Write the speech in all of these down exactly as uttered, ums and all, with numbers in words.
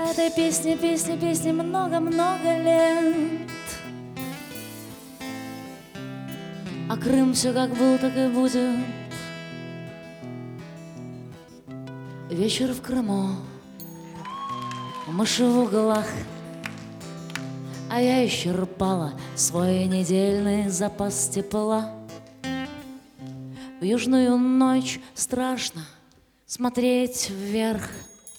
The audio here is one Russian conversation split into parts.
этой песне, песне, песне много-много лет. А Крым все как был, так и будет. Вечер в Крыму, мыши в углах, а я исчерпала свой недельный запас тепла. В южную ночь страшно смотреть вверх.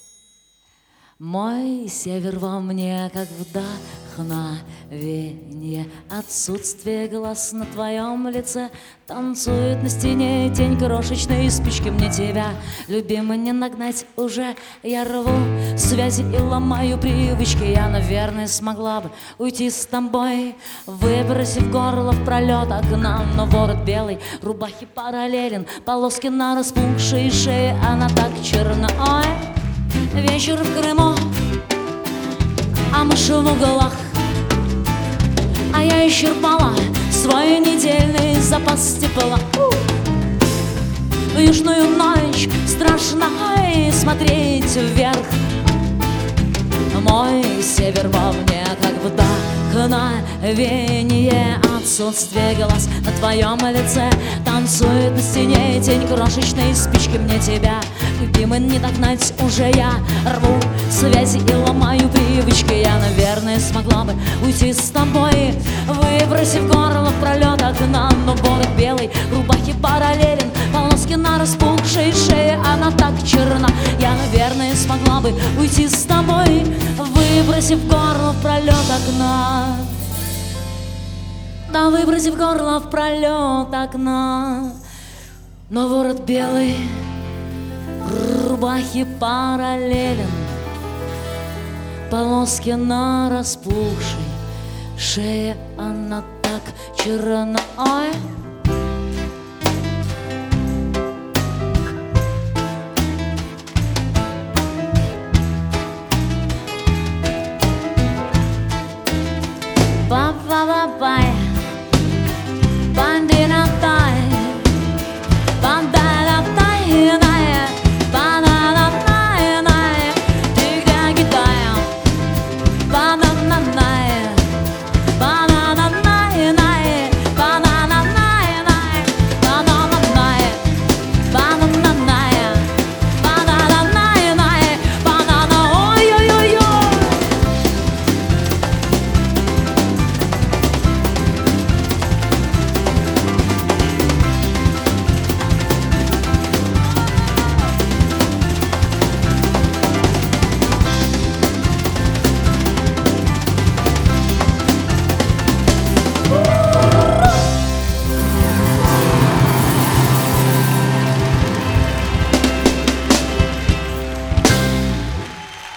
Мой север во мне, как вдохновение. Отсутствие глаз на твоем лице. Танцует на стене тень крошечной спички. Мне тебя, любимый, не нагнать уже. Я рву связи и ломаю привычки. Я, наверное, смогла бы уйти с тобой, выбросив горло в пролет окна. Но ворот белый, рубахи параллелен, полоски на распухшей шее. Она так черна, ой. Вечер в Крыму, а мыши в углах, а я исчерпала свой недельный запас тепла. В южную ночь страшно смотреть вверх. Мой север во мне, как вдохновение. Отсутствие глаз на твоем лице. Танцует на стене тень крошечной спички. Мне тебя, любимый, не догнать уже. Я рву связи и ломаю привычки. Я, наверное, смогла бы уйти с тобой, выбросив горло в пролет окна. Но город белый, рубахи параллелен, полоски на распухшей шее. Она так черна. Я, наверное, смогла бы уйти с тобой, выбросив горло в пролет окна. Да, выбросив горло в пролет окна. Но ворот белый, рубахи параллелен, полоски на распухшей шее. Она так черна. Ой.